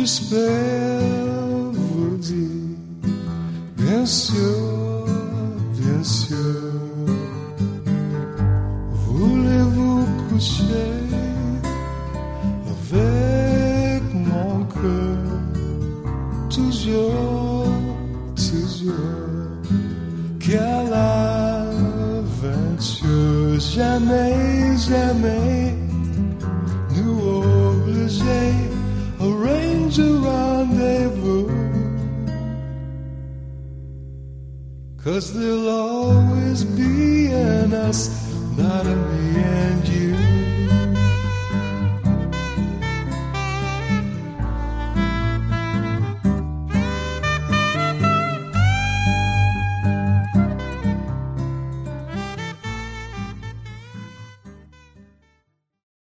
j'espère vous dire, bien sûr, bien sûr. Voulez-vous coucher avec mon cœur? Toujours, toujours, car l'aventure jamais, jamais nous obliger. Arrange a rendezvous, 'cause there'll always be an us, not a me